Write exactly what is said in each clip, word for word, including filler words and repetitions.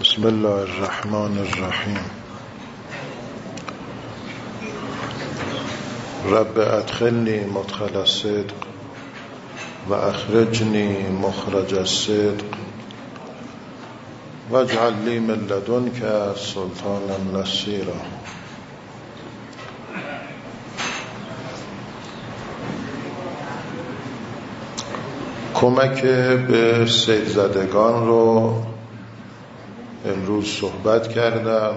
بسم الله الرحمن الرحیم. رب ادخلنی مدخل الصدق و اخرجنی مخرج الصدق واجعل لی من لدنک سلطانا نصیرا. کمک به سیل زدگان رو امروز صحبت کردم.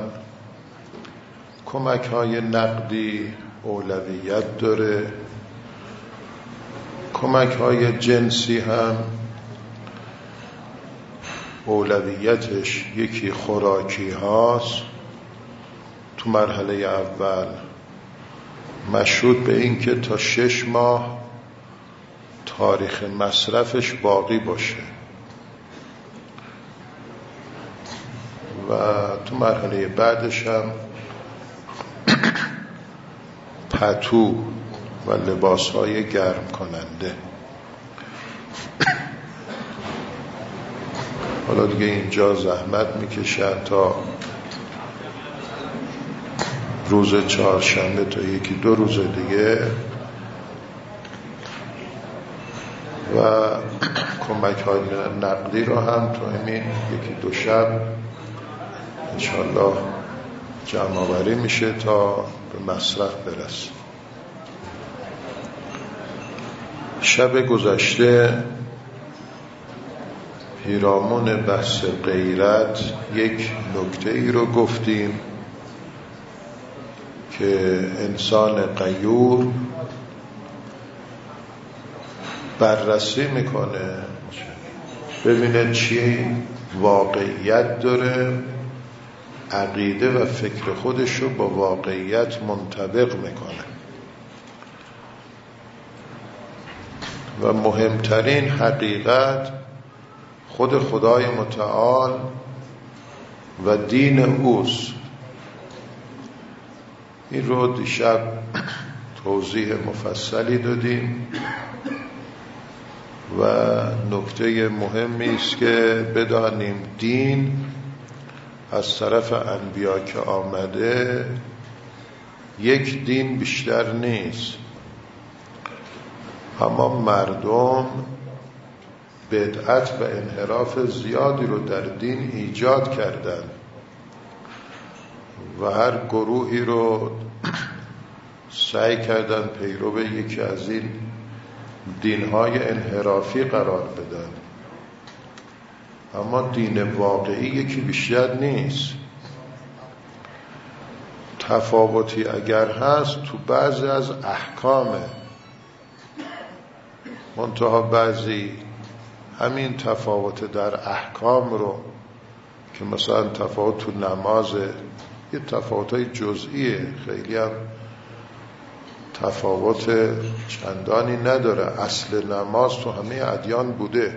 کمک های نقدی اولویت داره، کمک های جنسی هم اولویتش یکی خوراکی هاست. تو مرحله اول مشروط به این که تا شش ماه تاریخ مصرفش باقی باشه و تو مرحله بعدش هم پتو و لباسهای گرم کننده. حالا دیگه اینجا زحمت میکشن تا روز چهارشنبه تا یکی دو روز دیگه و کمک های نقدی رو هم تو همین یکی دو شب انشاءالله جمع آوری میشه تا به مصرف برسه. شب گذشته پیرامون بحث غیرت یک نکته ای رو گفتیم که انسان غیور بررسی میکنه ببینه چی واقعیت داره، عقیده و فکر خودش رو با واقعیت منطبق میکنه و مهمترین حقیقت خود خدای متعال و دین اوست. این رو دیشب توضیح مفصلی دادیم و نکته مهمی است که بدانیم دین از طرف انبیا که آمده یک دین بیشتر نیست، اما مردم بدعت و انحراف زیادی رو در دین ایجاد کردن و هر گروهی رو سعی کردن پیرو یکی از این دینهای انحرافی قرار بدن، اما دین واقعی یکی بیشتر نیست. تفاوتی اگر هست تو بعضی از احکامه، منتها بعضی همین تفاوت در احکام رو که مثلا تفاوت تو نماز یه تفاوتای جزئیه، خیلی هم تفاوت چندانی نداره، اصل نماز تو همه ادیان بوده.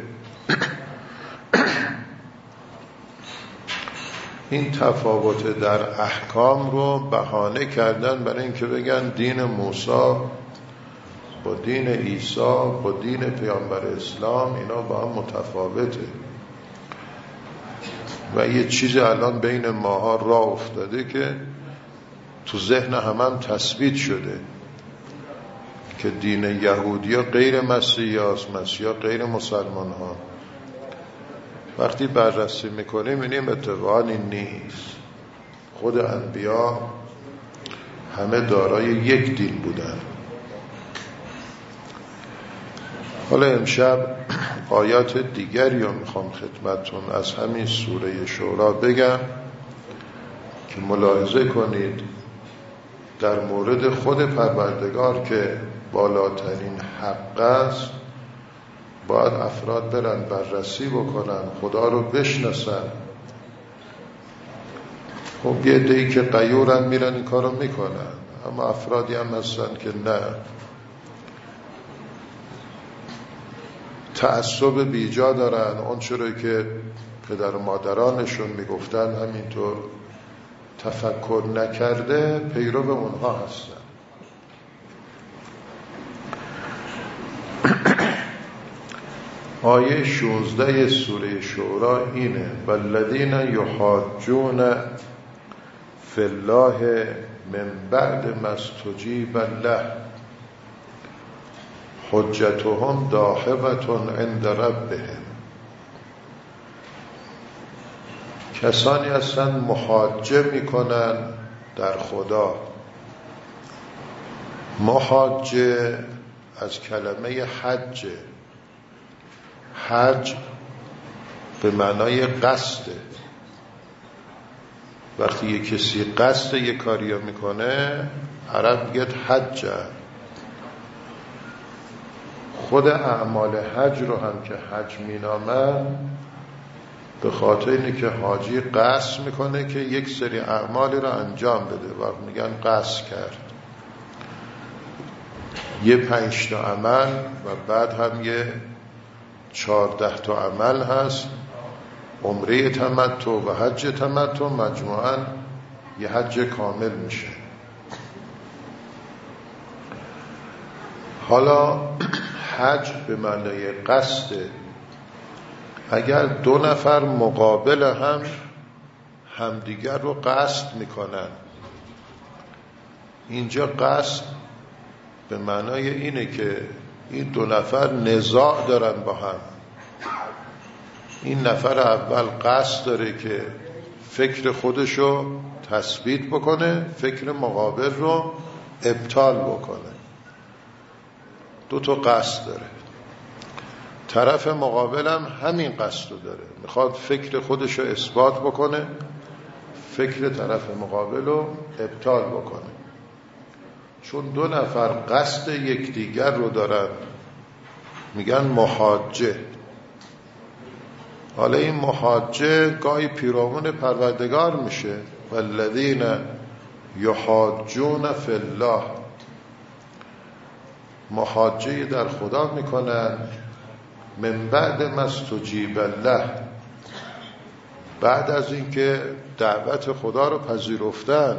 این تفاوت در احکام رو بهانه کردن برای اینکه بگن دین موسی با دین عیسی با دین پیامبر اسلام اینا با هم متفاوته و یه چیز الان بین ماها راه افتاده که تو ذهن هم هم تثبیت شده که دین یهودی ها غیر مسیحی هاست، مسیحی ها غیر مسلمان ها. وقتی بررسی میکنیم می‌بینیم اتفاقی نیست. خود انبیا همه دارای یک دین بودن. حالا امشب آیات دیگری رو میخوام خدمتتون از همین سوره شورا بگم که ملاحظه کنید در مورد خود پروردگار که بالاترین حق است باید افراد برن بررسی بکنن، خدا رو بشناسن. خب یه عده‌ای که غیورن میرن این کار رو میکنن، اما افرادی هم هستن که نه، تعصب بیجا دارن، اون چرا که پدر و مادرانشون میگفتن همینطور تفکر نکرده پیرو به اونها هستن. آیه شانزده سوره شورا اینه: والذین یحاجون فی الله من بعد ما استجیب له حجتهم داحضة عند ربهم. کسانی هستند محاجه میکنن در خدا. محاجه از کلمه حج. حج به معنای قصده. وقتی یک کسی قصد یک کاری رو میکنه عرب میگه حج. خود اعمال حج رو هم که حج مینامن به خاطر اینه که حاجی قصد میکنه که یک سری اعمالی رو انجام بده و میگن قصد کرد. یه پنج تا عمل و بعد هم یه چهارده تا عمل هست، عمره تمتع و حج تمتع، مجموعاً یه حج کامل میشه. حالا حج به معنای قصده. اگر دو نفر مقابل هم همدیگر رو قصد میکنن، اینجا قصد به معنای اینه که این دو نفر نزاع دارن با هم. این نفر اول قصد داره که فکر خودشو تثبیت بکنه، فکر مقابل رو ابطال بکنه. دو تا قصد داره. طرف مقابل هم همین قصد رو داره، میخواد فکر خودشو اثبات بکنه، فکر طرف مقابل رو ابطال بکنه. چون دو نفر قصد یکدیگر رو دارن میگن محاجه. حالا این محاجه گاهی پیرامون پروردگار میشه. والذین یحاجون فی الله، محاجه در خدا میکنن. من بعد ما استجیب له، بعد از اینکه دعوت خدا رو پذیرفتن،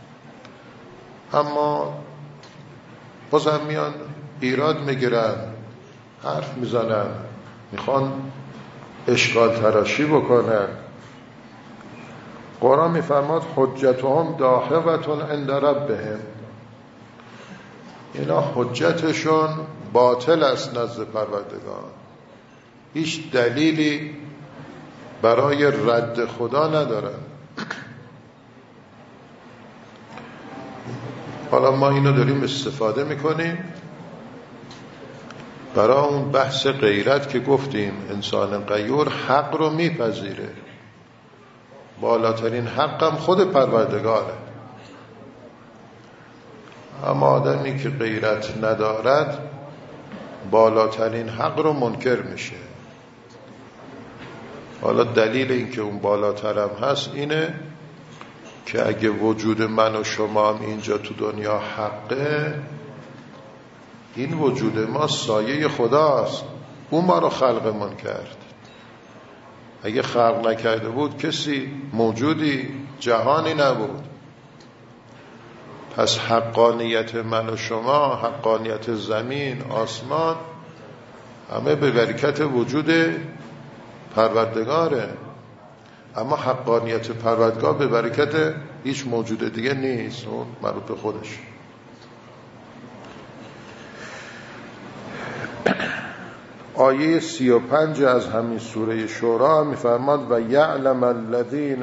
اما بازم میان ایراد میگیرن، حرف میزنن، میخوان اشکال تراشی بکنن. قرآن میفرماد حجتهم داحضة عند ربهم، اینا حجتشون باطل است نزد پروردگار. هیچ دلیلی برای رد خدا ندارن. حالا ما اینو داریم استفاده میکنیم برای اون بحث غیرت که گفتیم انسان غیور حق رو میپذیره. بالاترین حقم خود پروردگاره. اما آدمی که غیرت ندارد بالاترین حق رو منکر میشه. حالا دلیل این که اون بالاترم هست اینه که اگه وجود من و شما هم اینجا تو دنیا حقه، این وجود ما سایه خداست. اون ما رو خلقمون کرد. اگه خلق نکرده بود کسی موجودی جهانی نبود. پس حقانیت من و شما، حقانیت زمین، آسمان، همه به برکت وجود پروردگاره. اما حقانیت پروردگار به برکت هیچ موجود دیگه نیست، اون مربوط به خودش. آیه سی و پنج از همین سوره شورا میفرماد و یعلم الذین،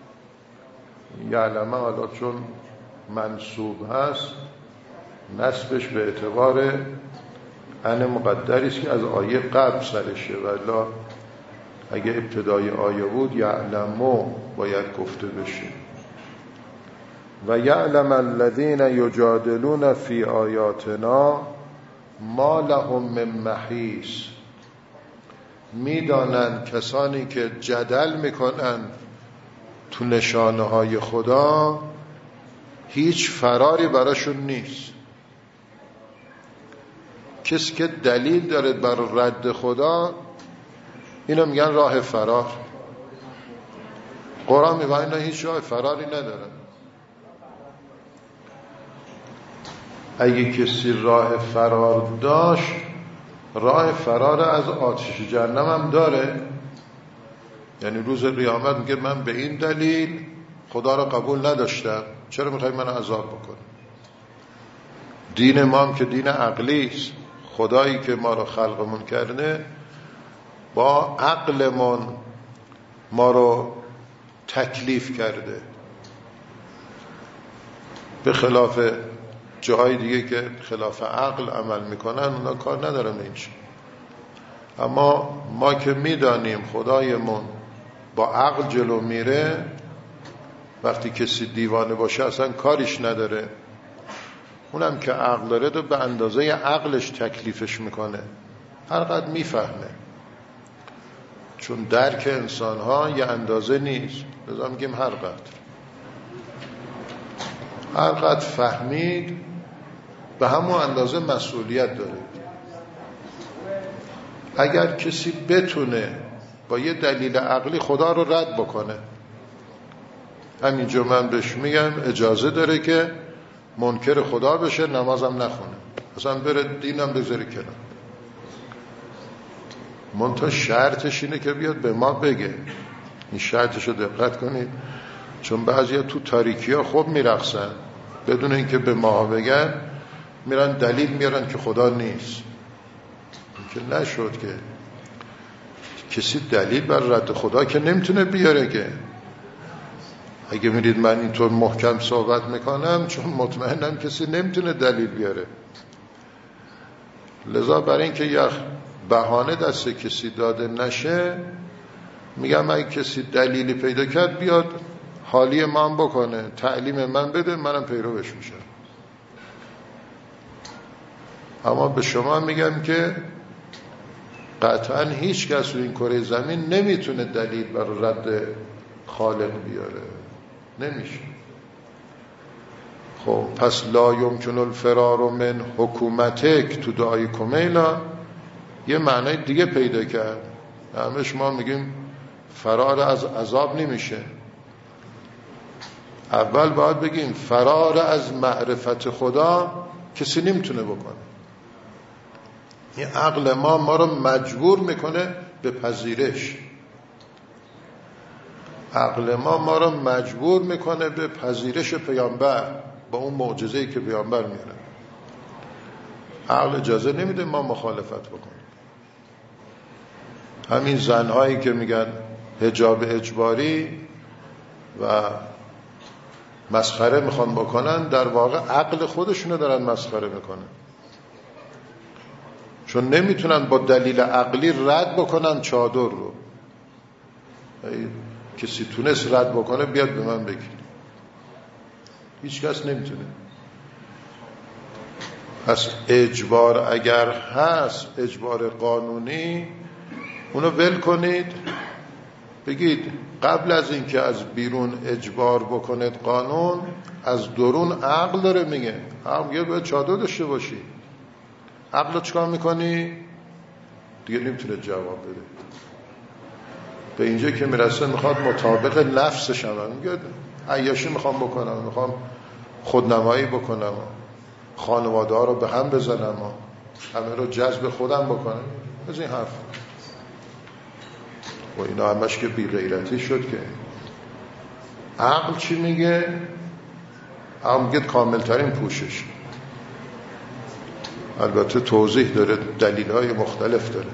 یعلم حالا چون منصوب هست نسبش به اعتبار ان مقدری است که از آیه قبل سرشه، ولی اگه ابتدای آیه بود یعلمو باید گفته بشه. و یعلم الذین یجادلون فی آیاتنا ما لهم من محیص، میدانند کسانی که جدل میکنن تو نشانه های خدا هیچ فراری براشون نیست. کسی که دلیل داره بر رد خدا اینو میگن راه فرار. قرآن میگه اینا هیچ راه فراری ندارن. اگه کسی راه فرار داشت راه فرار از آتش جهنم هم داره. یعنی روز قیامت میگه من به این دلیل خدا را قبول نداشتم، چرا میخوای من عذاب بکنی؟ دین ما هم که دین عقلی است. خدایی که ما را خلقمون کرده با عقلمون ما رو تکلیف کرده، به خلاف جاهای دیگه که خلاف عقل عمل میکنن اونا کار ندارن اینش. اما ما که میدانیم خدایمون با عقل جلو میره، وقتی کسی دیوانه باشه اصلا کاریش نداره، اونم که عقل داره تو به اندازه عقلش تکلیفش میکنه، هر قدر میفهمه. چون درک انسان ها یه اندازه نیست، لذا میگیم هر قدر هر قدر فهمید به همون اندازه مسئولیت داره. اگر کسی بتونه با یه دلیل عقلی خدا رو رد بکنه، همینجا من بهش میگم اجازه داره که منکر خدا بشه، نمازم نخونه، اصلا بره دینم بذاره کنار. منتها شرطش اینه که بیاد به ما بگه. این شرطش رو دقت کنید، چون بعضیا تو تاریکی ها خوب میرقصن، بدون اینکه به ما بگن میرن دلیل میارن که خدا نیست. این که نشد که کسی دلیل بر رد خدا که نمیتونه بیاره. که اگه میرید من اینطور محکم صحبت میکنم چون مطمئنم کسی نمیتونه دلیل بیاره. لذا برای اینکه یه بهانه دست کسی داده نشه، میگم اگه کسی دلیلی پیدا کرد بیاد حالی من بکنه، تعلیم من بده، منم پیروش میشم. اما به شما میگم که قطعا هیچ کس رو این کره زمین نمیتونه دلیل برای رد خالق بیاره، نمیشه. خب پس لا یمکن الفرار من حکومتک تو دعای کمیلا یه معنی دیگه پیدا کرد. همش ما میگیم فرار از عذاب نمیشه، اول باید بگیم فرار از معرفت خدا کسی نمیتونه بکنه. این عقل ما ما رو مجبور میکنه به پذیرش، عقل ما ما رو مجبور میکنه به پذیرش پیامبر با اون معجزه‌ای که پیامبر میاره. عقل اجازه نمیده ما مخالفت بکنیم. همین زنهایی که میگن حجاب اجباری و مسخره میخوان بکنن، در واقع عقل خودشونو دارن مسخره میکنن، چون نمیتونن با دلیل عقلی رد بکنن چادر رو. کسی تونست رد بکنه بیاد به من بگید، هیچ کس نمیتونه. پس اجبار اگر هست، اجبار قانونی، اونو ول کنید، بگید قبل از اینکه از بیرون اجبار بکنید قانون، از درون عقل داره میگه. عقل میگه باید چادر داشته باشی. عقل رو چکار میکنی؟ دیگه نمیتونه جواب بده. به اینجا که میرسه میخواد مطابق نفسش هم میگه عیاشی میخوام بکنم، میخوام خودنمایی بکنم، خانواده ها رو به هم بزنم، همه رو جذب خودم بکنم. از این حرف و اینا همش که بی غیرتی شد. که عقل چی میگه؟ عقل میگه کامل ترین پوشش. البته توضیح داره، دلیل های مختلف داره.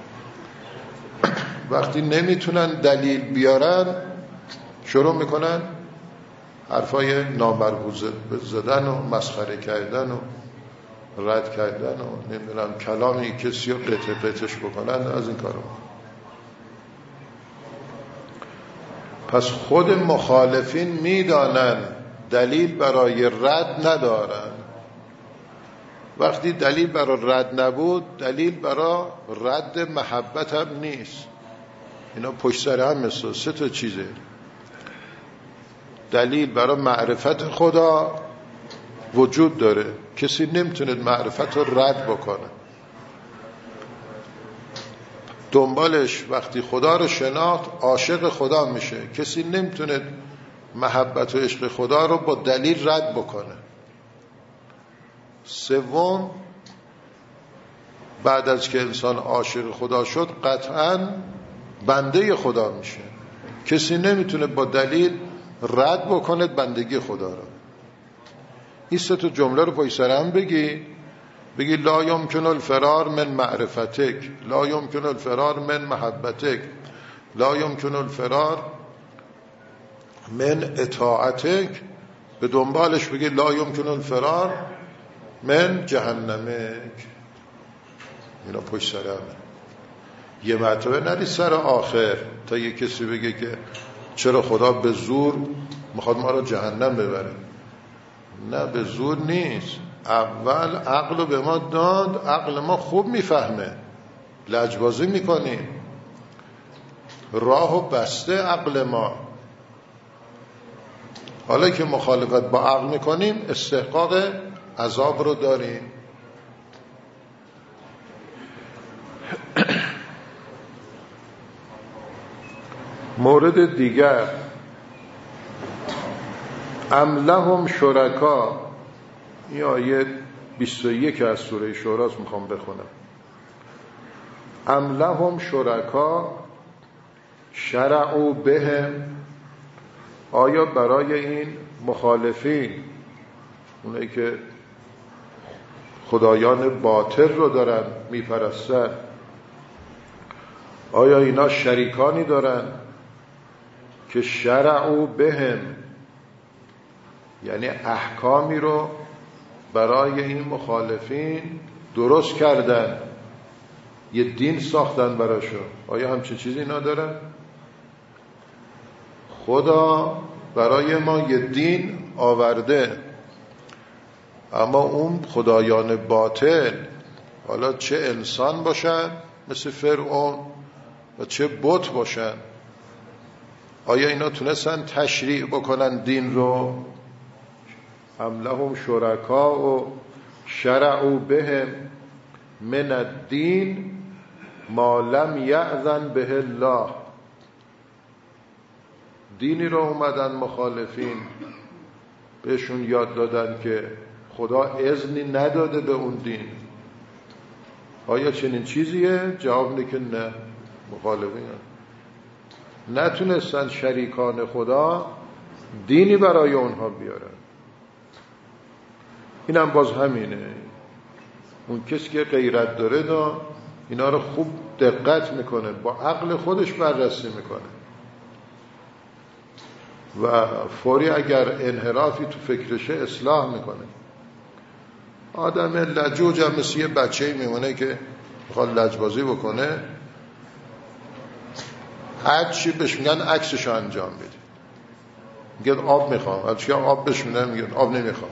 وقتی نمیتونن دلیل بیارن شروع میکنن حرفای نامربوط زدن و مسخره کردن و رد کردن و نمیدونم کلامی کسی رو قطع قطعش بکنن، از این کارو. پس خود مخالفین میدانن دلیل برای رد ندارن. وقتی دلیل برای رد نبود، دلیل برای رد محبت هم نیست. اینا پشت سر هم مثل سه تا چیزه. دلیل برای معرفت خدا وجود داره، کسی نمیتونه معرفت رو رد بکنه. دنبالش وقتی خدا رو شناخت عاشق خدا میشه، کسی نمیتونه محبت و عشق خدا رو با دلیل رد بکنه. سوم بعد از که انسان عاشق خدا شد قطعاً بنده خدا میشه. کسی نمیتونه با دلیل رد بکنه بندگی خدا را. این سه تا جمله رو پای سر هم بگی بگی لا یمکن الفرار من معرفتک، لا یمکن الفرار من محبتک، لا یمکن الفرار من اطاعتک، به دنبالش بگی لا یمکن الفرار من جهنمک. اینا پشت سر همه. یه مرتبه نری سر آخر تا یه کسی بگه که چرا خدا به زور میخواد ما رو جهنم ببره. نه، به زور نیست. اول عقل رو به ما داد، عقل ما خوب میفهمه، لجبازی میکنیم، راه و بسته عقل ما. حالا که مخالفت با عقل میکنیم استحقاق عذاب رو داریم. مورد دیگر، ام لهم شرکا، این آیه بیست و یک از سوره شورا میخوام بخونم. ام لهم شرکا شرعوا بهم، آیا برای این مخالفین، اونایی که خدایان باطل رو دارن میپرستن، آیا اینا شریکانی دارن که شرعوا بهم، یعنی احکامی رو برای این مخالفین درست کردن، یه دین ساختن براشون؟ آیا همچین چیزی اینا دارن؟ خدا برای ما یه دین آورده، اما اون خدایان باطل، حالا چه انسان باشن مثل فرعون و چه بت باشن، آیا اینا تونستن تشریع بکنن دین رو؟ ام لهم شرکا و شرعوا بهم من الدین ما لم یأذن به الله، دینی رو اومدن مخالفین بهشون یاد دادن که خدا اذنی نداده به اون دین. آیا چنین چیزیه؟ جواب اینه که نه. مخالفین نتونستن شریکان خدا دینی برای اونها بیارن. اینم باز همینه، اون کسی که غیرت داره دا اینا رو خوب دقت میکنه، با عقل خودش بررسی میکنه و فوری اگر انحرافی تو فکرشه اصلاح میکنه. آدم لجوج هم مثل یه بچه میمونه که میخواد لجبازی بکنه، هر چی بهش میگن عکسشو انجام بده. میگه آب میخوام، هر چی آب بهش میدن میگه آب نمیخوام.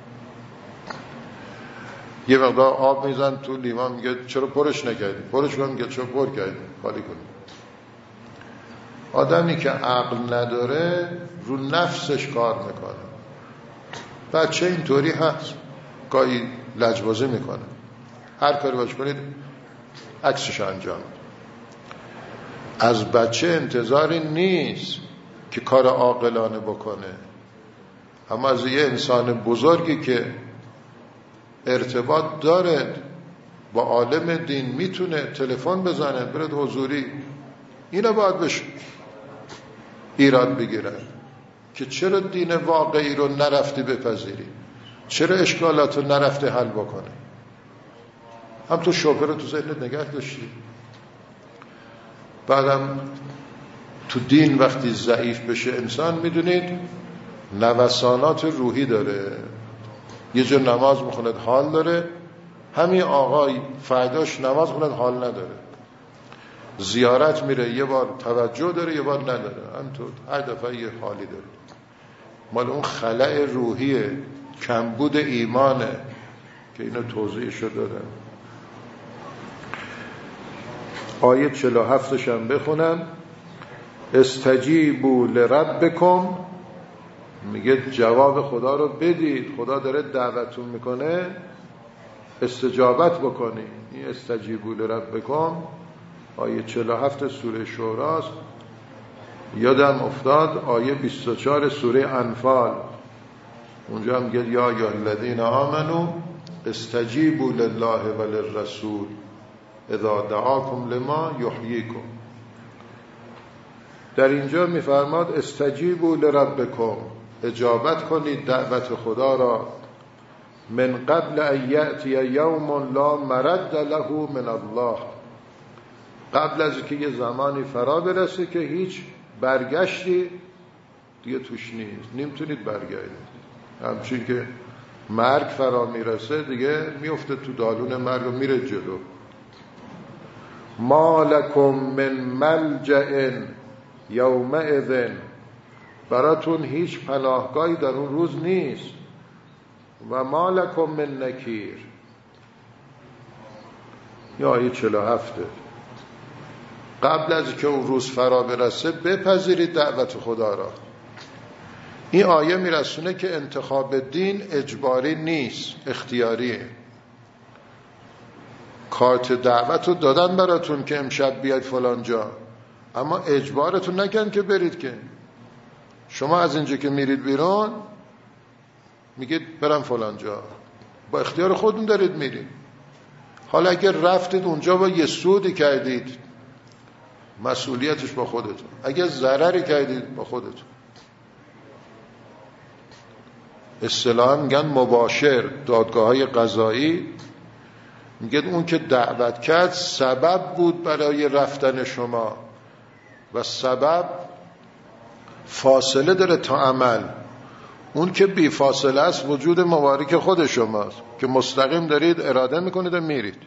یه مقدار آب میزن تو لیوان، میگه چرا پرش نکردی؟ پرش کن، میگه چرا پر کردی؟ خالی کن. آدمی که عقل نداره رو نفسش کار میکنه. بچه اینطوری هست، گاهی لجبازی میکنه، هر کاری باش کنید عکسش انجام. از بچه انتظاری نیست که کار عاقلانه بکنه، اما از یه انسان بزرگی که ارتباط داره با عالم دین میتونه تلفن بزنه برد حضوری، اینا باید بهش ایراد بگیرن که چرا دین واقعی رو نرفتی بپذیری، چرا اشکالات رو نرفته حل بکنه. هم تو شبهه رو تو ذهنت نگه داشتی. بعدم تو دین وقتی ضعیف بشه انسان، میدونید نوسانات روحی داره. یه جا نماز میخوند حال داره، همین آقای فرداش نماز خوند حال نداره. زیارت میره یه بار توجه داره یه بار نداره، همینطور هر دفعه یه حالی داره. مال اون خلأ روحیه، کمبود ایمانه که اینو توضیحشو دادن. آیه چهل و هفتش هم بخونم. استجیبوا لربکم، میگه جواب خدا رو بدید، خدا داره دعوتون میکنه استجابت بکنید. این استجیبوا لربکم آیه چهل و هفت سوره شوراست. یادم افتاد آیه بیست و چهار سوره انفال، اونجا هم میگه یا ایها الذین آمنو استجیبوا لله و للرسول اذا دعاکم لما یحییکم. در اینجا میفرماد استجیبوا لربکم، اجابت کنید دعوت خدا را، من قبل ان یأتی یوم لا مرد له من الله، قبل از که یه زمانی فرا برسه که هیچ برگشتی دیگه توش نیست، نمیتونید برگردید. همچین که مرگ فرا میرسه دیگه میفته تو دالون مرگ و میره جلو. ما لکم من ملجأ یومئذ، براتون هیچ پناهگاهی در اون روز نیست. و ما لکم من نکیر، یا آیه چهل و هفت، قبل از که اون روز فرا برسه بپذیرید دعوت خدا را. این آیه میرسونه که انتخاب دین اجباری نیست، اختیاریه. کارت دعوت رو دادن براتون که امشب بیاید فلان جا، اما اجبارتون نکن که برید. که شما از اینجا که میرید بیرون میگید برم فلان جا، با اختیار خودتون دارید میرید. حالا اگر رفتید اونجا با یه سودی کردید، مسئولیتش با خودتون. اگر ضرری کردید با خودتون. اصطلاحاً میگن مباشر، دادگاه های قضایی میگن اون که دعوت کرد سبب بود برای رفتن شما و سبب فاصله داره تا عمل. اون که بی فاصله است وجود مبارک خود شماست که مستقیم دارید اراده میکنید و میرید.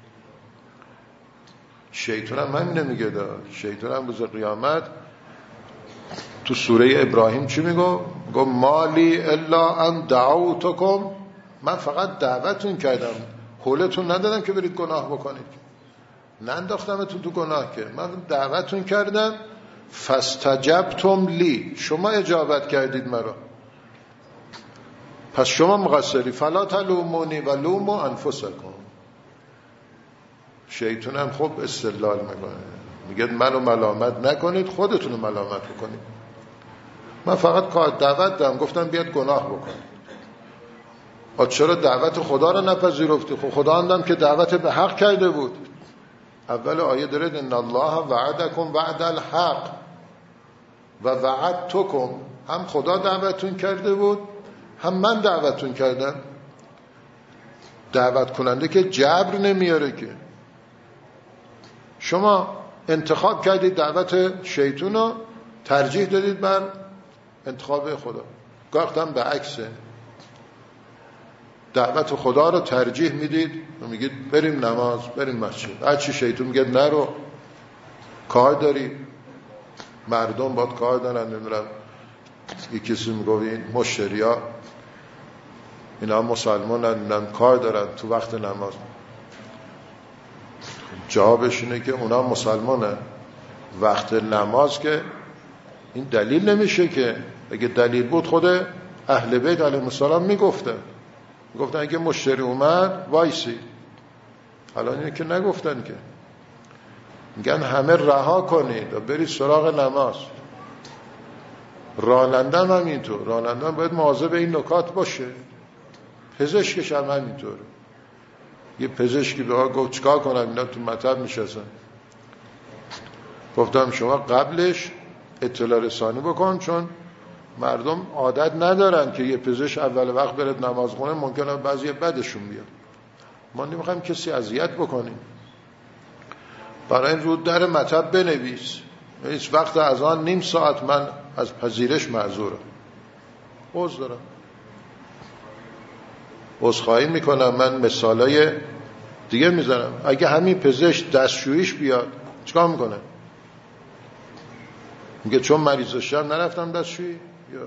شیطان هم همین نمیگه دا. شیطان هم روز قیامت تو سوره ابراهیم چی میگو؟ میگو مالی الا ان دعوتکم، من فقط دعوتون کردم، حولتون ندادم که برید گناه بکنید، ننداختمتون تو گناه، که من دعوتون کردم فاستجبتم لی، شما اجابت کردید مرا، پس شما مقصری، فلا تلومونی و لوموا انفسکم. شیطان هم خب استدلال میکنه، میگه منو ملامت نکنید، خودتونو ملامت بکنید. من فقط کار دعوت دادم، گفتم بیاد گناه بکنید. آ چرا دعوت خدا رو نپذیرفتی؟ خب خدا اندم که دعوت به حق کرده بود. اول آیه داره ان الله وعدکم وعد الحق و وعدتکم، هم خدا دعوتون کرده بود هم من دعوتون کردم. دعوت کننده که جبر نمیاره، که شما انتخاب کردید دعوت شیطان رو ترجیح دادید بر انتخاب خدا. گاهی هم به عکسه، دعوت خدا رو ترجیح میدید و میگید بریم نماز، بریم مسجد، هرچی شیطان میگه نرو، کار داری، مردم باید کار دارن، نمیدونم یکی کسی میگه این مشتری ها اینا مسلمان هم کار دارن تو وقت نماز. جوابش اینه که اونا مسلمانن، وقت نماز که این دلیل نمیشه. که اگه دلیل بود خود اهل بیت علیهم السلام میگفتن، میگفتن اگه مشتری اومد وایسی. حالا اینه که نگفتن، که میگن همه رها کنید و برید سراغ نماز. راننده هم همینطور، راننده هم باید مواظب این نکات باشه. پزشکش هم همینطوره. یه پزشکی به آقا گفت چیکار کنم، اینا تو مطب میشستن، گفتم شما قبلش اطلاع رسانی بکن، چون مردم عادت ندارن که یه پزشک اول وقت برد نماز خونه، ممکنه بعضی بدشون بیاد. ما نمیخوایم کسی اذیت بکنیم، برای این رو در مطب بنویس هیچ وقت از آن نیم ساعت من از پذیرش معذورم، عذر دارم، عذرخواهی میکنم. من مثالای دیگه میزنم. اگه همین پزشک دستشویش بیاد چیکار میکنه؟ میگه چون مریض داشتم نرفتم دستشویی. یا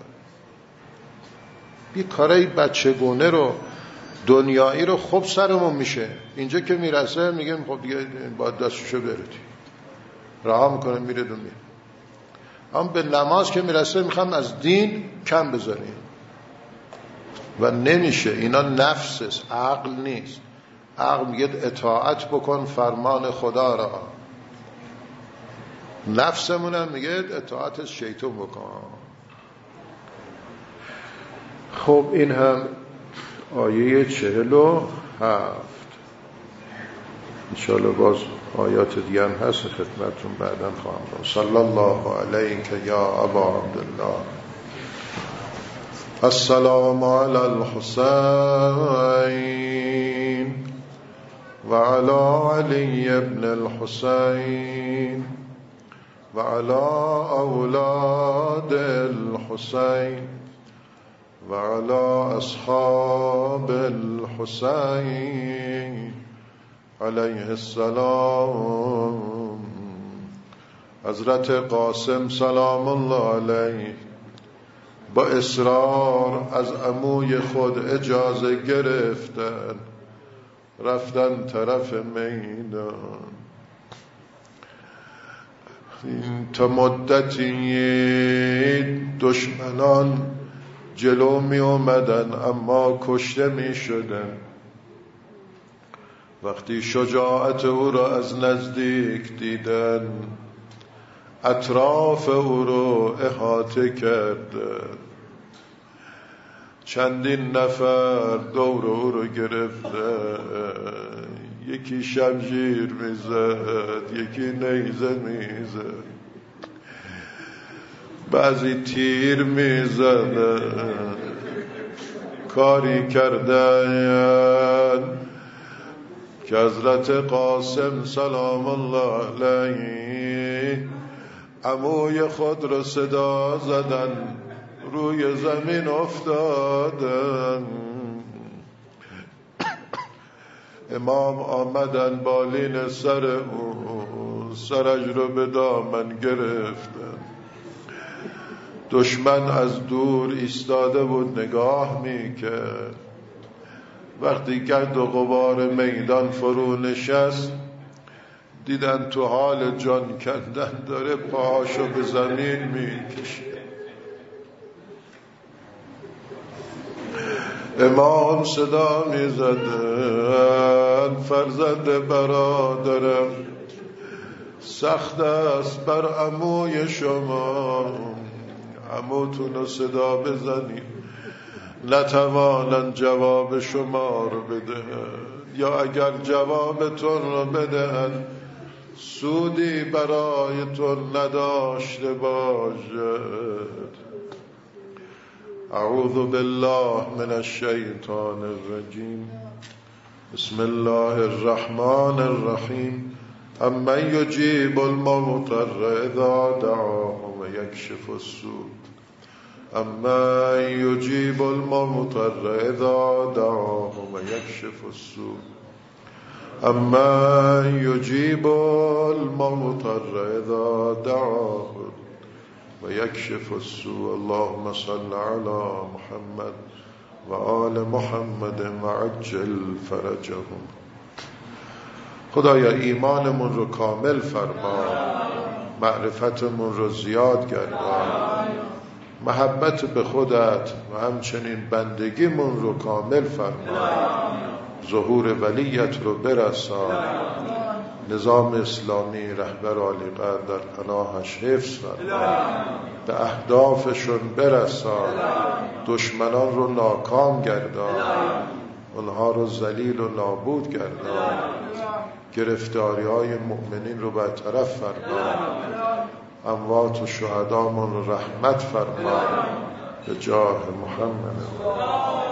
بی کارای بچگونه رو، دنیایی رو خب سرمون میشه. اینجا که میرسه میگه خب دیگه باید دستشو برید، رها میکنه میره دو میره. اما به نماز که میرسه میخوام از دین کم بذاریم و نمیشه. اینا نفس است، عقل نیست. عقل میگه اطاعت بکن فرمان خدا را، نفسمون هم میگه اطاعت شیطان بکن. خب این هم آیه چهل و هفت. انشاءالله باز آیات دیگه هم هست خدمتتون بعداً خواهم گفت. صلی الله علیک یا ابا عبدالله. السلام علی الحسین و علی علی ابن الحسین و علی اولاد الحسین و علی اصحاب الحسین علیه السلام. حضرت قاسم سلام الله علیه با اصرار از عموی خود اجازه گرفتن، رفتن طرف میدان. تا مدتی دشمنان جلو می اومدن اما کشته می شدن. وقتی شجاعت او را از نزدیک دیدن، اطراف او را احاطه کردن. چندین نفر دور او را گرفتن، یکی شمشیر میزد، یکی نیزه میزد، بعضی تیر میزدن. کاری کردن که حضرت قاسم سلام الله علیه عموی خود را صدا زدن، روی زمین افتادن. امام آمدن بالین سر او، سرش رو به دامن گرفتن. دشمن از دور ایستاده بود نگاه میکرد. وقتی گرد و غبار میدان فرو نشست، دیدن تو حال جان کندن داره، پاهاشو به زمین میکشه. امام صدا میزدن فرزند برادرم، سخت است بر عموی شما، عموتون رو صدا بزنید، نتوانن جواب شما رو بدهن، یا اگر جوابتون رو بدهن سودی برایتون نداشته باشد. اعوذ بالله من الشیطان الرجیم. بسم الله الرحمن الرحیم. امن یجیب المضطر اذا دعاه و یکشف السوء. امن یجیب المضطر اذا دعاه و یکشف السوء. امن یجیب المضطر اذا دعاه و یکشف السوء. اللهم صل علی محمد و آل محمد و عجل فرجهم. خدایا ایمانمون رو کامل فرما، معرفتمون رو زیاد گردان، محبت به خودت و همچنین بندگیمون رو کامل فرما، ظهور ولیت رو برسان، نظام اسلامی رهبر عالی قدر در پناهش حفظ فرما، به اهدافشون برسان، دشمنان رو ناکام گردان، اونها رو ذلیل و نابود گردان، گرفتاری های مؤمنین رو برطرف فرما، اموات و شهدامون رو رحمت فرما به جاه محمد.